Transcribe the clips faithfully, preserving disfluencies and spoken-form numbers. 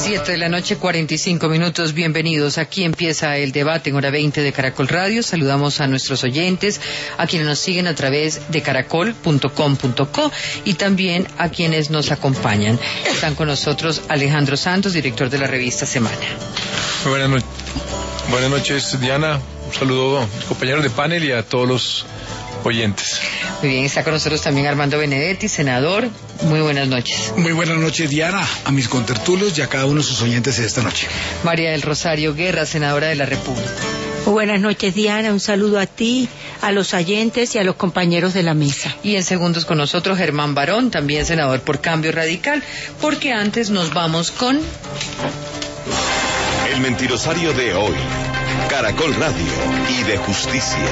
Siete de la noche, cuarenta y cinco minutos. Bienvenidos. Aquí empieza el debate en hora veinte de Caracol Radio. Saludamos a nuestros oyentes, a quienes nos siguen a través de caracol punto com punto co y también a quienes nos acompañan. Están con nosotros Alejandro Santos, director de la revista Semana. Muy buenas, no- buenas noches, Diana. Un saludo a mis compañeros de panel y a todos los oyentes. Muy bien, está con nosotros también Armando Benedetti, senador. Muy buenas noches. Muy buenas noches, Diana, a mis contertulios y a cada uno de sus oyentes de esta noche. María del Rosario Guerra, senadora de la República. Muy buenas noches, Diana. Un saludo a ti, a los oyentes y a los compañeros de la mesa. Y en segundos con nosotros Germán Barón, también senador por Cambio Radical, porque antes nos vamos con... El mentirosario de hoy, Caracol Radio y de Justicia.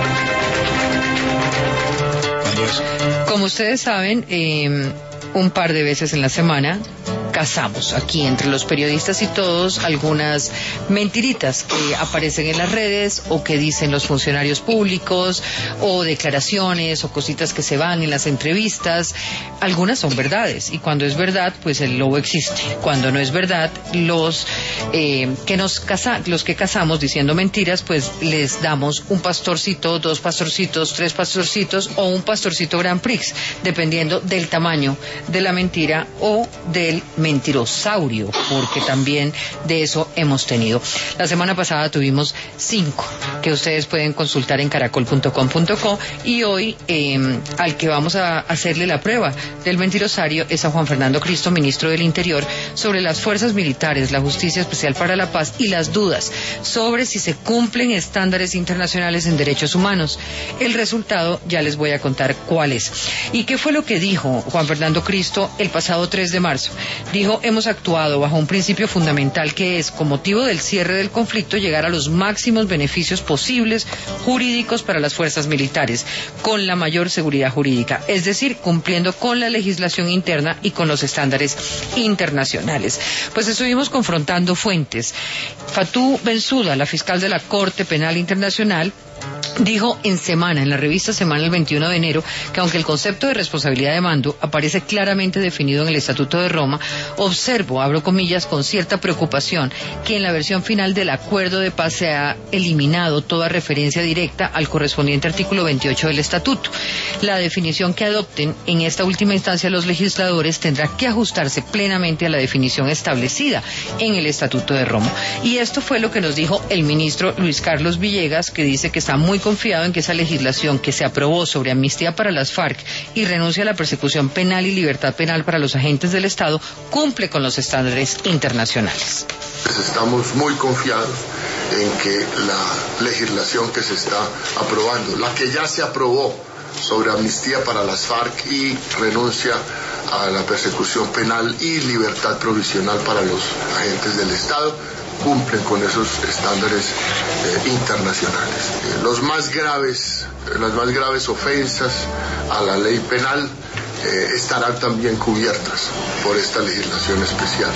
Adiós. Como ustedes saben, eh, un par de veces en la semana cazamos aquí entre los periodistas y todos algunas mentiritas que aparecen en las redes o que dicen los funcionarios públicos o declaraciones o cositas que se van en las entrevistas. Algunas son verdades y cuando es verdad pues el lobo existe. Cuando no es verdad, los eh, que nos caza, los que cazamos diciendo mentiras pues les damos un pastorcito, dos pastorcitos, tres pastorcitos o un pastorcito Grand Prix, dependiendo del tamaño de la mentira o del mentirosaurio, porque también de eso hemos tenido. La semana pasada tuvimos cinco que ustedes pueden consultar en caracol punto com punto co y hoy eh, al que vamos a hacerle la prueba del mentirosario es a Juan Fernando Cristo, ministro del Interior, sobre las fuerzas militares, la Justicia Especial para la Paz y las dudas sobre si se cumplen estándares internacionales en derechos humanos. El resultado ya les voy a contar cuál es. ¿Y qué fue lo que dijo Juan Fernando Cristo el pasado tres de marzo? Dijo, hemos actuado bajo un principio fundamental que es, con motivo del cierre del conflicto, llegar a los máximos beneficios posibles jurídicos para las fuerzas militares, con la mayor seguridad jurídica, es decir, cumpliendo con la legislación interna y con los estándares internacionales. Pues estuvimos confrontando fuentes. Fatou Bensouda, la fiscal de la Corte Penal Internacional, dijo en Semana, en la revista Semana el veintiuno de enero, que aunque el concepto de responsabilidad de mando aparece claramente definido en el Estatuto de Roma, observo, abro comillas, con cierta preocupación que en la versión final del acuerdo de paz se ha eliminado toda referencia directa al correspondiente artículo veintiocho del Estatuto. La definición que adopten en esta última instancia los legisladores tendrá que ajustarse plenamente a la definición establecida en el Estatuto de Roma. Y esto fue lo que nos dijo el ministro Luis Carlos Villegas, que dice que está muy confiado en que esa legislación que se aprobó sobre amnistía para las FARC y renuncia a la persecución penal y libertad penal para los agentes del Estado cumple con los estándares internacionales. Pues estamos muy confiados en que la legislación que se está aprobando, la que ya se aprobó sobre amnistía para las FARC y renuncia a la persecución penal y libertad provisional para los agentes del Estado, cumplen con esos estándares eh, internacionales. Eh, los más graves, eh, las más graves ofensas a la ley penal eh, estarán también cubiertas por esta legislación especial.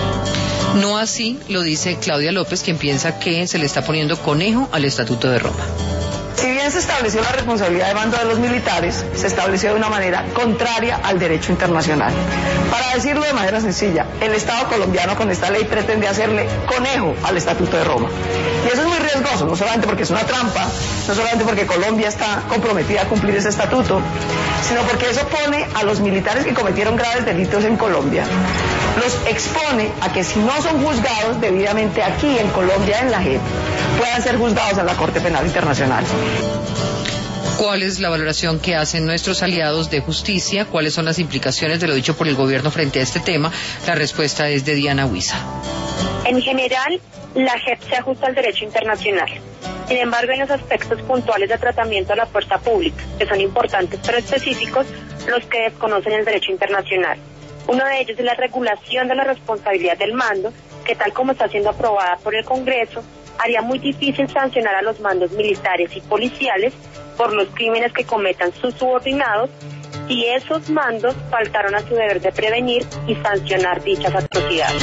No así lo dice Claudia López, quien piensa que se le está poniendo conejo al Estatuto de Roma. Si bien se estableció la responsabilidad de mando de los militares, se estableció de una manera contraria al derecho internacional. Para decirlo de manera sencilla, el Estado colombiano con esta ley pretende hacerle conejo al Estatuto de Roma. Y eso es muy riesgoso, no solamente porque es una trampa, no solamente porque Colombia está comprometida a cumplir ese estatuto, sino porque eso pone a los militares que cometieron graves delitos en Colombia, los expone a que si no son juzgados debidamente aquí en Colombia, en la J E P, puedan ser juzgados en la Corte Penal Internacional. ¿Cuál es la valoración que hacen nuestros aliados de justicia? ¿Cuáles son las implicaciones de lo dicho por el gobierno frente a este tema? La respuesta es de Diana Huiza. En general, la J E P se ajusta al derecho internacional. Sin embargo, hay unos aspectos puntuales de tratamiento a la fuerza pública, que son importantes pero específicos, los que desconocen el derecho internacional. Uno de ellos es la regulación de la responsabilidad del mando, que tal como está siendo aprobada por el Congreso, haría muy difícil sancionar a los mandos militares y policiales por los crímenes que cometan sus subordinados si esos mandos faltaron a su deber de prevenir y sancionar dichas atrocidades.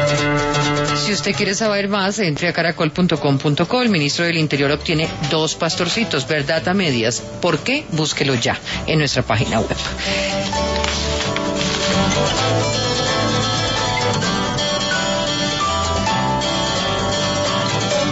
Si usted quiere saber más, entre a caracol punto com punto co. El ministro del Interior obtiene dos pastorcitos, verdad a medias. ¿Por qué? Búsquelo ya en nuestra página web.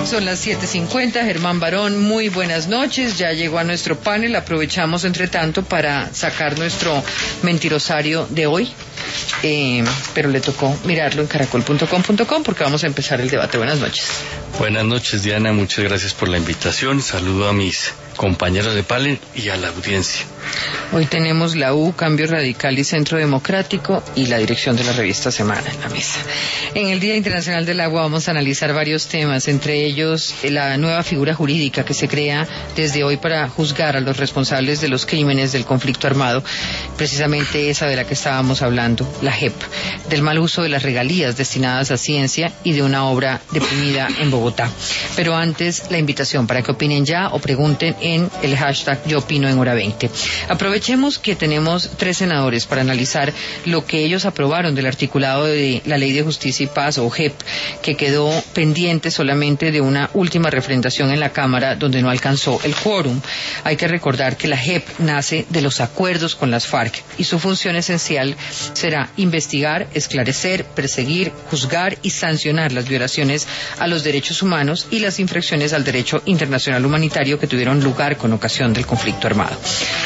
Son las siete cincuenta, Germán Barón, muy buenas noches, ya llegó a nuestro panel, aprovechamos entre tanto para sacar nuestro mentirosario de hoy, eh, pero le tocó mirarlo en caracol punto com punto com porque vamos a empezar el debate. Buenas noches. Buenas noches, Diana, muchas gracias por la invitación, saludo a mis compañeros de panel y a la audiencia. Hoy tenemos la U, Cambio Radical y Centro Democrático y la dirección de la revista Semana en la mesa. En el Día Internacional del Agua vamos a analizar varios temas, entre ellos la nueva figura jurídica que se crea desde hoy para juzgar a los responsables de los crímenes del conflicto armado, precisamente esa de la que estábamos hablando, la J E P, del mal uso de las regalías destinadas a ciencia y de una obra deprimida en Bogotá. Pero antes, la invitación para que opinen ya o pregunten en el hashtag Yo Opino en Hora veinte. Aprovechemos que tenemos tres senadores para analizar lo que ellos aprobaron del articulado de la Ley de Justicia y Paz, o J E P, que quedó pendiente solamente de una última refrendación en la Cámara donde no alcanzó el quórum. Hay que recordar que la J E P nace de los acuerdos con las FARC y su función esencial será investigar, esclarecer, perseguir, juzgar y sancionar las violaciones a los derechos humanos y las infracciones al derecho internacional humanitario que tuvieron lugar con ocasión del conflicto armado.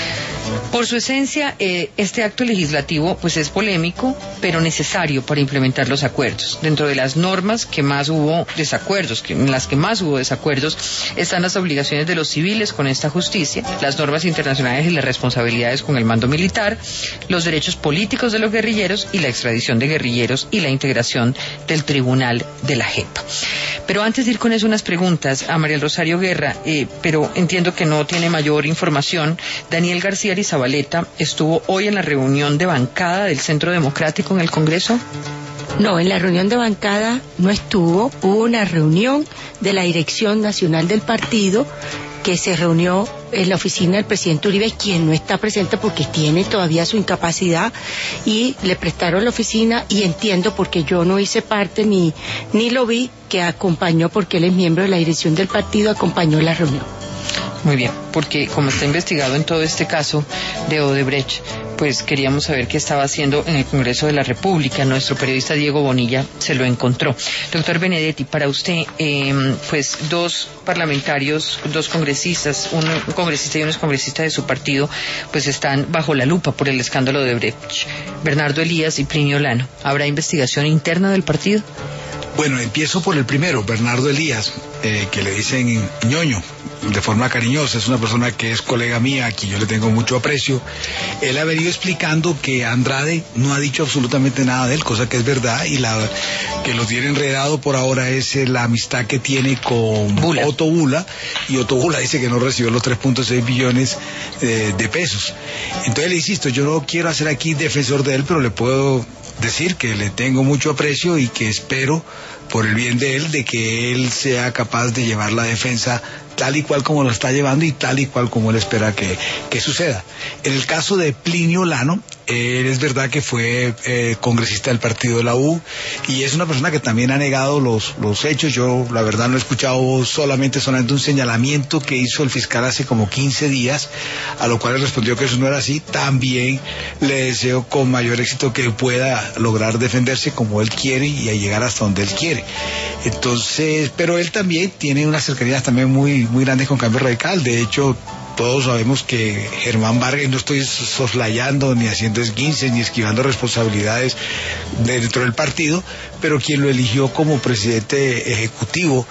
Por su esencia, eh, este acto legislativo pues es polémico, pero necesario para implementar los acuerdos. Dentro de las normas que más hubo desacuerdos, que, en las que más hubo desacuerdos, están las obligaciones de los civiles con esta justicia, las normas internacionales y las responsabilidades con el mando militar, los derechos políticos de los guerrilleros y la extradición de guerrilleros y la integración del tribunal de la J E P. Pero antes de ir con eso, unas preguntas a María Rosario Guerra, eh, pero entiendo que no tiene mayor información. Daniel García Zabaleta estuvo hoy en la reunión de bancada del Centro Democrático en el Congreso. No, en la reunión de bancada no estuvo, hubo una reunión de la Dirección Nacional del Partido que se reunió en la oficina del presidente Uribe, quien no está presente porque tiene todavía su incapacidad, y le prestaron la oficina, y entiendo, porque yo no hice parte ni, ni lo vi, que acompañó, porque él es miembro de la dirección del partido, acompañó la reunión. Muy bien, porque como está investigado en todo este caso de Odebrecht, pues queríamos saber qué estaba haciendo en el Congreso de la República. Nuestro periodista Diego Bonilla se lo encontró. Doctor Benedetti, para usted, eh, pues dos parlamentarios, dos congresistas, un congresista y un excongresista de su partido, pues están bajo la lupa por el escándalo de Odebrecht. Bernardo Elías y Plinio Lano. ¿Habrá investigación interna del partido? Bueno, empiezo por el primero, Bernardo Elías, eh, que le dicen ñoño, de forma cariñosa. Es una persona que es colega mía, a quien yo le tengo mucho aprecio. Él ha venido explicando que Andrade no ha dicho absolutamente nada de él, cosa que es verdad, y la que lo tiene enredado por ahora es eh, la amistad que tiene con Bula. Otto Bula, y Otto Bula dice que no recibió los tres punto seis billones eh, de pesos. Entonces le insisto, yo no quiero hacer aquí defensor de él, pero le puedo decir que le tengo mucho aprecio y que espero, por el bien de él, de que él sea capaz de llevar la defensa tal y cual como lo está llevando y tal y cual como él espera que, que suceda. En el caso de Plinio Lano, él es verdad que fue eh, congresista del partido de la U, y es una persona que también ha negado los, los hechos. Yo la verdad no he escuchado solamente solamente un señalamiento que hizo el fiscal hace como quince días, a lo cual él respondió que eso no era así. También le deseo con mayor éxito que pueda lograr defenderse como él quiere y a llegar hasta donde él quiere. Entonces, pero él también tiene unas cercanías también muy, muy grandes con Cambio Radical. De hecho, todos sabemos que Germán Vargas, no estoy soslayando ni haciendo esguinces ni esquivando responsabilidades dentro del partido, pero quien lo eligió como presidente ejecutivo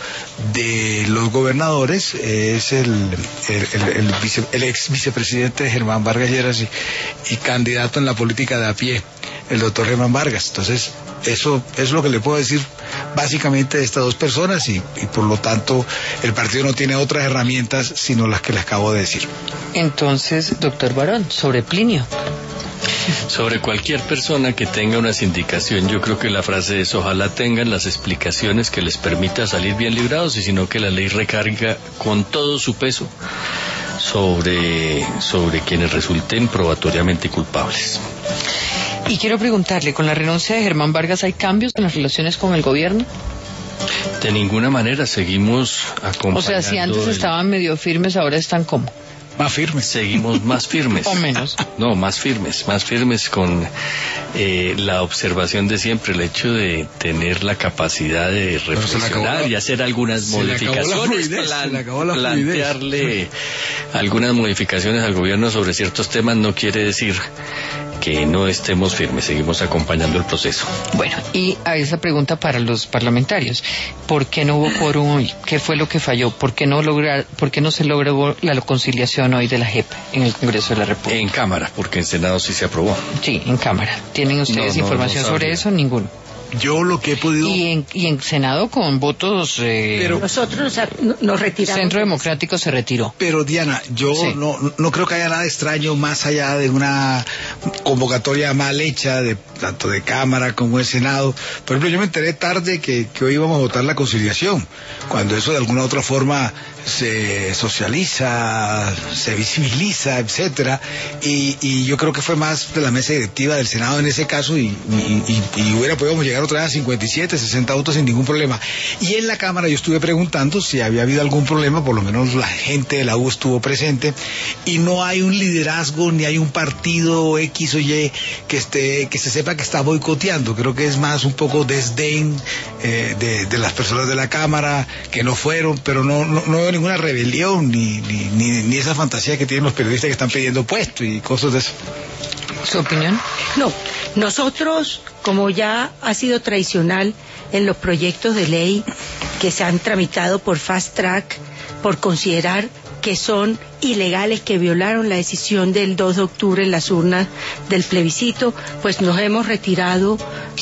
de los gobernadores es el, el, el, el, vice, el ex vicepresidente Germán Vargas Lleras y, y candidato en la política de a pie, el doctor Germán Vargas. Entonces, eso es lo que le puedo decir básicamente de estas dos personas, y, y por lo tanto el partido no tiene otras herramientas sino las que les acabo de decir. Entonces, doctor Barón, sobre Plinio. Sobre cualquier persona que tenga una sindicación, yo creo que la frase es: ojalá tengan las explicaciones que les permita salir bien librados, y sino que la ley recarga con todo su peso sobre, sobre quienes resulten probatoriamente culpables. Y quiero preguntarle, ¿con la renuncia de Germán Vargas hay cambios en las relaciones con el gobierno? De ninguna manera, seguimos acompañando. O sea, si antes el... estaban medio firmes, ahora están como. Más firmes. Seguimos más firmes. O menos. No, más firmes, más firmes con eh, la observación de siempre, el hecho de tener la capacidad de reflexionar y hacer algunas modificaciones, plan, plantearle algunas modificaciones al gobierno sobre ciertos temas no quiere decir que no estemos firmes, seguimos acompañando el proceso. Bueno, y a esa pregunta para los parlamentarios, ¿por qué no hubo quórum hoy? ¿Qué fue lo que falló? ¿Por qué no lograr, por qué no se logró la conciliación hoy de la J E P en el Congreso de la República? En Cámara, porque en Senado sí se aprobó. Sí, en Cámara. ¿Tienen ustedes no, no, información no sobre eso? Ninguno. Yo lo que he podido... Y en, y en Senado con votos... Eh... Pero nosotros nos, nos retiramos. Centro Democrático se retiró. Pero Diana, yo sí. no, no creo que haya nada extraño más allá de una convocatoria mal hecha, de tanto de Cámara como de Senado. Por ejemplo, yo me enteré tarde que, que hoy íbamos a votar la conciliación, cuando eso de alguna u otra forma se socializa, se visibiliza, etcétera, y, y yo creo que fue más de la mesa directiva del Senado en ese caso, y, y, y, y hubiera podido llegar otra vez a cincuenta y siete, sesenta votos sin ningún problema. Y en la Cámara yo estuve preguntando si había habido algún problema, por lo menos la gente de la U estuvo presente, y no hay un liderazgo, ni hay un partido X o Y que esté, que se sepa que está boicoteando. Creo que es más un poco desdén eh, de, de las personas de la Cámara que no fueron, pero no, no, no veo ninguna rebelión, ni, ni, ni, ni esa fantasía que tienen los periodistas que están pidiendo puesto y cosas de eso. ¿Su opinión? No, nosotros, como ya ha sido tradicional en los proyectos de ley que se han tramitado por fast track, por considerar que son ilegales, que violaron la decisión del dos de octubre en las urnas del plebiscito, pues nos hemos retirado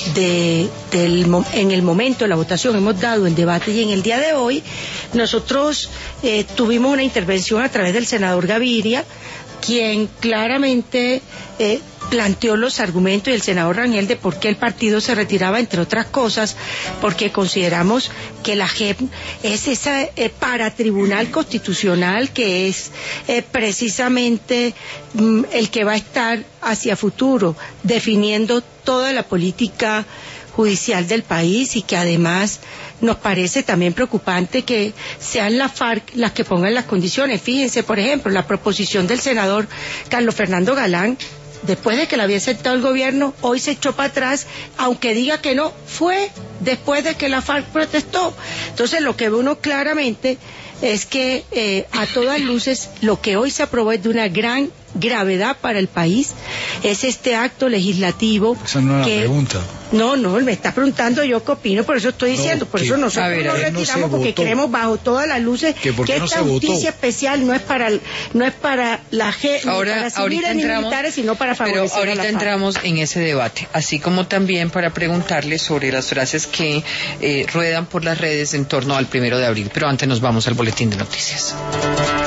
de, del, en el momento de la votación, hemos dado el debate, y en el día de hoy nosotros eh, tuvimos una intervención a través del senador Gaviria, quien claramente eh, planteó los argumentos, y el senador Rangel, de por qué el partido se retiraba, entre otras cosas, porque consideramos que la J E P es ese eh, paratribunal constitucional que es eh, precisamente mm, el que va a estar hacia futuro definiendo toda la política judicial del país, y que además nos parece también preocupante que sean las FARC las que pongan las condiciones. Fíjense, por ejemplo, la proposición del senador Carlos Fernando Galán, después de que la había aceptado el gobierno, hoy se echó para atrás, aunque diga que no, fue después de que la FARC protestó. Entonces, lo que ve uno claramente es que eh, a todas luces lo que hoy se aprobó es de una gran gravedad para el país, es este acto legislativo. Esa no era que... la pregunta. No, no, me está preguntando yo qué opino, por eso estoy diciendo, no, por eso nosotros ver, nos retiramos, no porque creemos bajo todas las luces que, que esta no justicia votó? especial no es para no es para la G, Ahora, ni para civiles ni militares, sino para favorecer. Pero ahorita a la entramos en ese debate, así como también para preguntarle sobre las frases que eh, ruedan por las redes en torno al primero de abril, pero antes nos vamos al boletín de noticias.